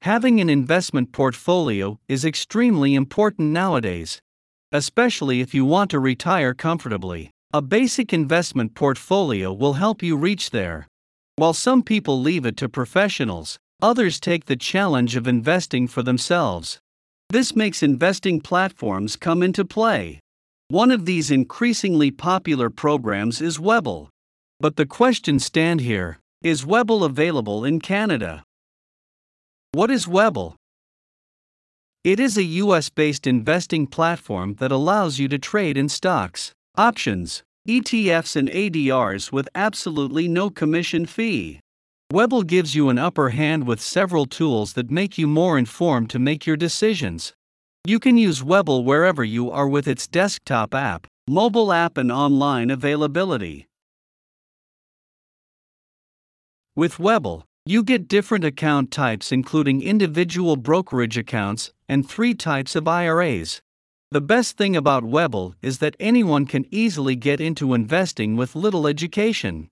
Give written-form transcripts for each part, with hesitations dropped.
Having an investment portfolio is extremely important nowadays, especially if you want to retire comfortably. A basic investment portfolio will help you reach there. While some people leave it to professionals, others take the challenge of investing for themselves. This makes investing platforms come into play. One of these increasingly popular programs is Webull. But the question stands here: is Webull available in Canada? What is Webull? It is a US-based investing platform that allows you to trade in stocks, options, ETFs and ADRs with absolutely no commission fee. Webull gives you an upper hand with several tools that make you more informed to make your decisions. You can use Webull wherever you are with its desktop app, mobile app and online availability. With Webull, you get different account types including individual brokerage accounts and 3 types of IRAs. The best thing about Webull is that anyone can easily get into investing with little education.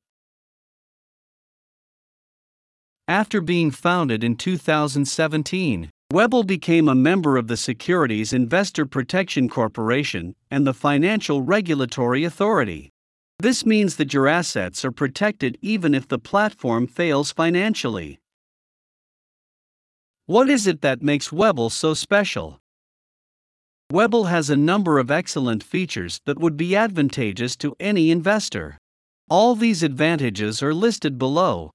After being founded in 2017, Webull became a member of the Securities Investor Protection Corporation and the Financial Regulatory Authority. This means that your assets are protected even if the platform fails financially. What is it that makes Webull so special? Webull has a number of excellent features that would be advantageous to any investor. All these advantages are listed below.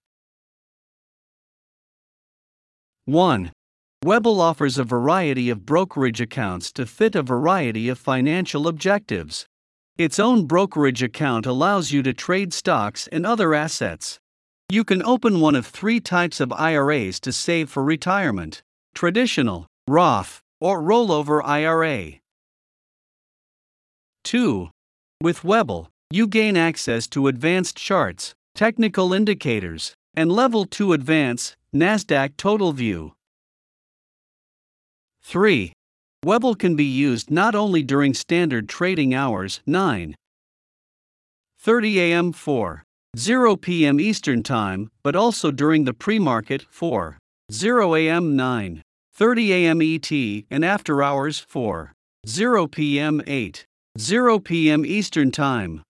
1. Webull offers a variety of brokerage accounts to fit a variety of financial objectives. Its own brokerage account allows you to trade stocks and other assets. You can open one of 3 types of IRAs to save for retirement: traditional, Roth, or rollover IRA. 2. With Webull, you gain access to advanced charts, technical indicators, and Level 2 Advanced NASDAQ Total View. 3. Webull can be used not only during standard trading hours 9:30 a.m. 4:00 p.m. Eastern Time, but also during the pre-market 4:00 a.m. 9:30 a.m. ET and after hours 4:00 p.m. 8:00 p.m. Eastern Time.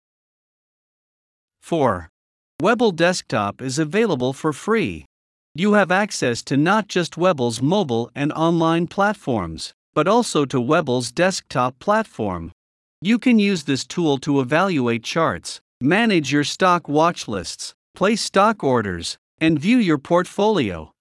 4. Webull Desktop is available for free. You have access to not just Webull's mobile and online platforms, but also to Webull's desktop platform. You can use this tool to evaluate charts, manage your stock watch lists, place stock orders, and view your portfolio.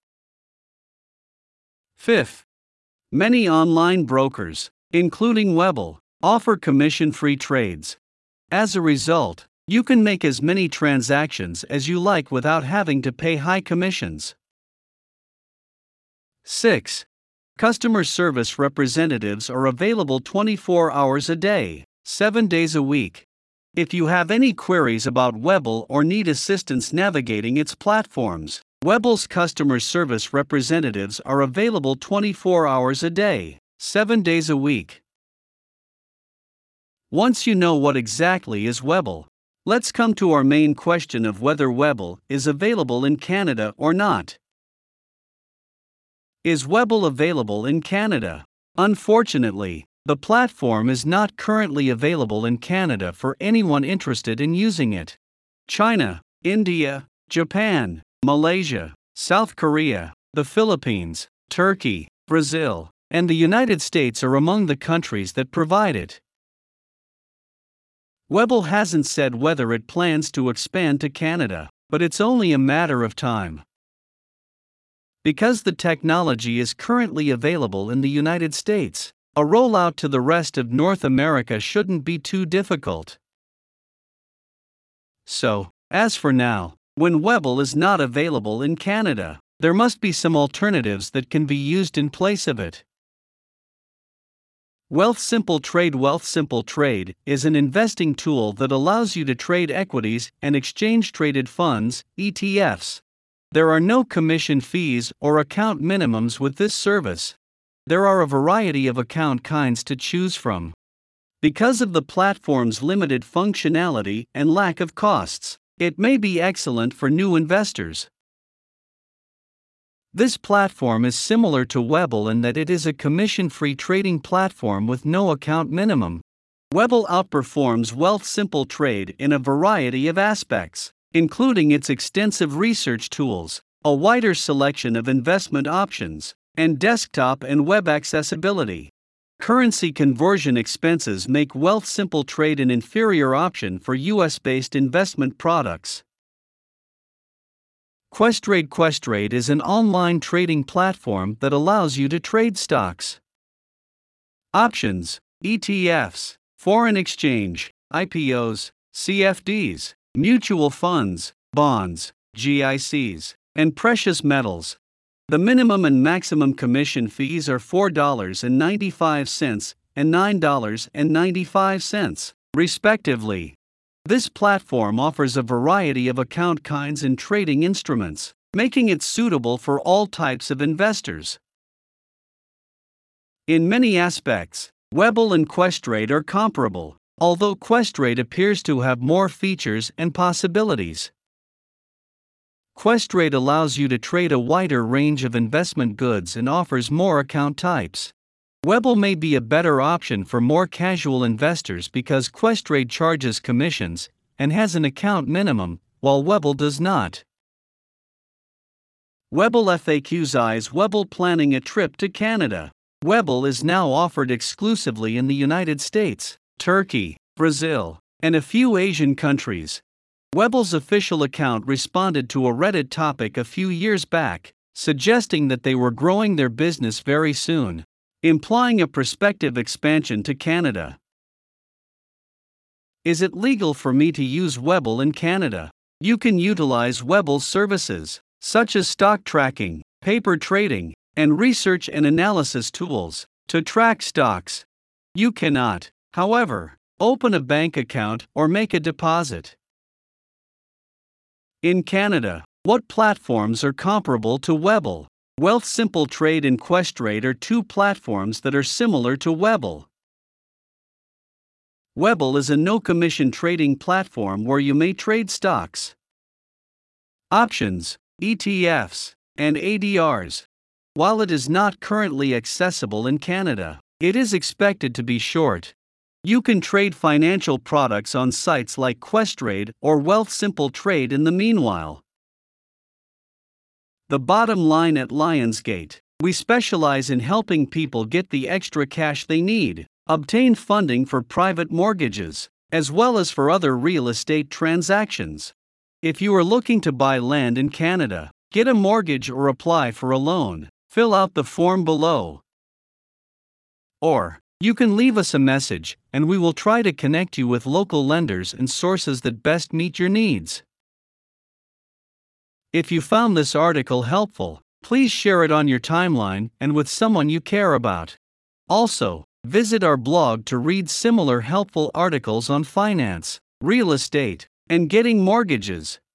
5. Many online brokers, including Webull, offer commission-free trades. As a result, you can make as many transactions as you like without having to pay high commissions. 6. Customer service representatives are available 24 hours a day, 7 days a week. If you have any queries about Webull or need assistance navigating its platforms, Webull's customer service representatives are available 24 hours a day, 7 days a week. Once you know what exactly is Webull, let's come to our main question of whether Webull is available in Canada or not. Is Webull available in Canada? Unfortunately, the platform is not currently available in Canada for anyone interested in using it. China, India, Japan, Malaysia, South Korea, the Philippines, Turkey, Brazil, and the United States are among the countries that provide it. Webull hasn't said whether it plans to expand to Canada, but it's only a matter of time. Because the technology is currently available in the United States, a rollout to the rest of North America shouldn't be too difficult. So, as for now, when Webull is not available in Canada, there must be some alternatives that can be used in place of it. Wealthsimple Trade. Wealthsimple Trade is an investing tool that allows you to trade equities and exchange-traded funds, ETFs. There are no commission fees or account minimums with this service. There are a variety of account kinds to choose from. Because of the platform's limited functionality and lack of costs, it may be excellent for new investors. This platform is similar to Webull in that it is a commission-free trading platform with no account minimum. Webull outperforms Wealthsimple Trade in a variety of aspects, including its extensive research tools, a wider selection of investment options, and desktop and web accessibility. Currency conversion expenses make Wealthsimple Trade an inferior option for US-based investment products. Questrade is an online trading platform that allows you to trade stocks, options, ETFs, foreign exchange, IPOs, CFDs, mutual funds, bonds, GICs, and precious metals. The minimum and maximum commission fees are $4.95 and $9.95, respectively. This platform offers a variety of account kinds and trading instruments, making it suitable for all types of investors. In many aspects, Webull and Questrade are comparable, although Questrade appears to have more features and possibilities. Questrade allows you to trade a wider range of investment goods and offers more account types. Webull may be a better option for more casual investors because Questrade charges commissions and has an account minimum, while Webull does not. Webull FAQs. Webull planning a trip to Canada. Webull is now offered exclusively in the United States, Turkey, Brazil, and a few Asian countries. Webull's official account responded to a Reddit topic a few years back, suggesting that they were growing their business very soon, implying a prospective expansion to Canada. Is it legal for me to use Webull in Canada? You can utilize Webull's services, such as stock tracking, paper trading, and research and analysis tools, to track stocks. You cannot, however, open a bank account or make a deposit. In Canada, what platforms are comparable to Webull? Wealthsimple Trade and Questrade are two platforms that are similar to Webull. Webull is a no-commission trading platform where you may trade stocks, options, ETFs, and ADRs. While it is not currently accessible in Canada, it is expected to be short. You can trade financial products on sites like Questrade or Wealthsimple Trade in the meanwhile. The bottom line at Lionsgate: we specialize in helping people get the extra cash they need, obtain funding for private mortgages, as well as for other real estate transactions. If you are looking to buy land in Canada, get a mortgage or apply for a loan, fill out the form below. Or, you can leave us a message, and we will try to connect you with local lenders and sources that best meet your needs. If you found this article helpful, please share it on your timeline and with someone you care about. Also, visit our blog to read similar helpful articles on finance, real estate, and getting mortgages.